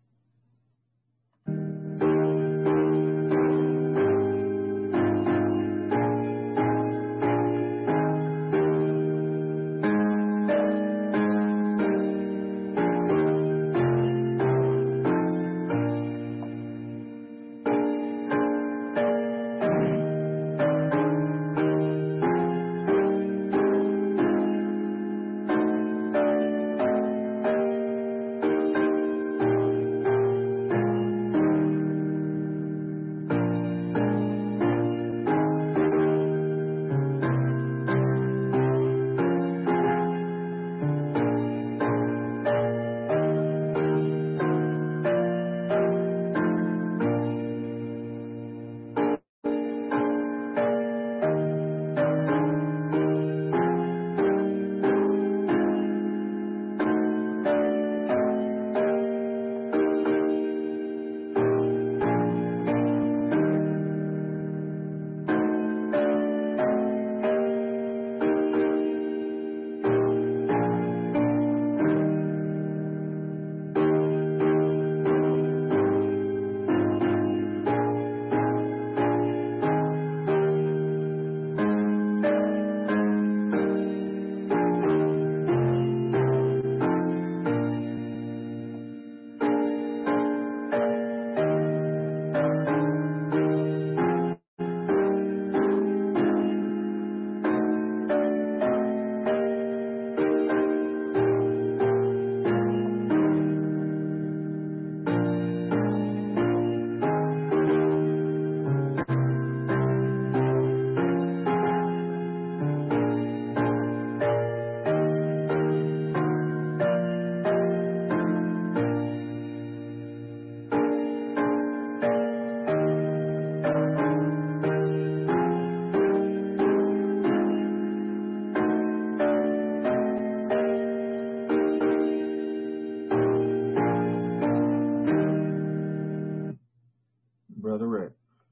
Brother Rick.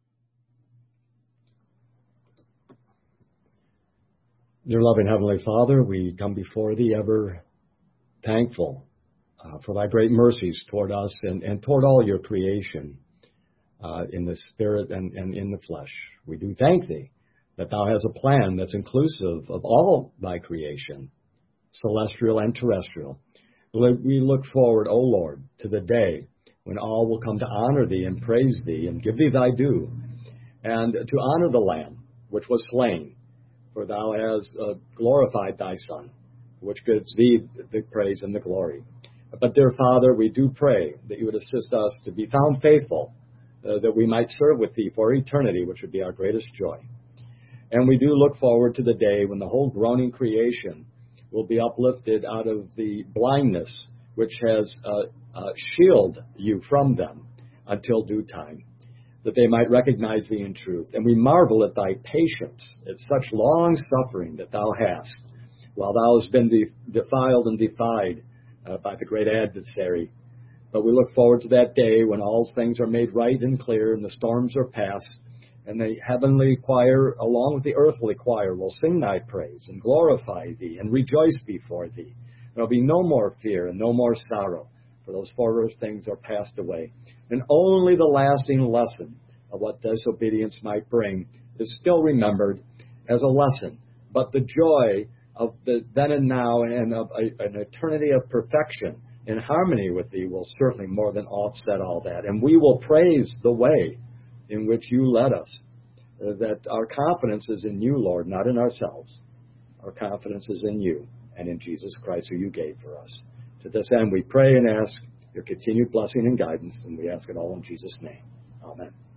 Dear loving Heavenly Father, we come before Thee ever thankful uh, for Thy great mercies toward us and, and toward all Your creation uh, in the spirit and, and in the flesh. We do thank Thee that Thou hast a plan that's inclusive of all Thy creation, celestial and terrestrial. We look forward, O Lord, to the day when all will come to honor Thee and praise Thee and give Thee Thy due, and to honor the Lamb which was slain, for Thou hast uh, glorified Thy Son, which gives Thee the praise and the glory. But, dear Father, we do pray that You would assist us to be found faithful, uh, that we might serve with Thee for eternity, which would be our greatest joy. And we do look forward to the day when the whole groaning creation will be uplifted out of the blindness which has uh, uh, shielded You from them until due time, that they might recognize Thee in truth. And we marvel at Thy patience, at such long suffering that Thou hast, while Thou hast been de- defiled and defied uh, by the great adversary. But we look forward to that day when all things are made right and clear and the storms are past, and the heavenly choir, along with the earthly choir, will sing Thy praise and glorify Thee and rejoice before Thee. There will be no more fear and no more sorrow, for those former things are passed away. And only the lasting lesson of what disobedience might bring is still remembered, as a lesson, but the joy of the then and now and of a, an eternity of perfection in harmony with Thee will certainly more than offset all that. And we will praise the way in which You led us, uh, that our confidence is in You, Lord, not in ourselves. Our confidence is in You and in Jesus Christ, who You gave for us. To this end, we pray and ask Your continued blessing and guidance, and we ask it all in Jesus' name. Amen.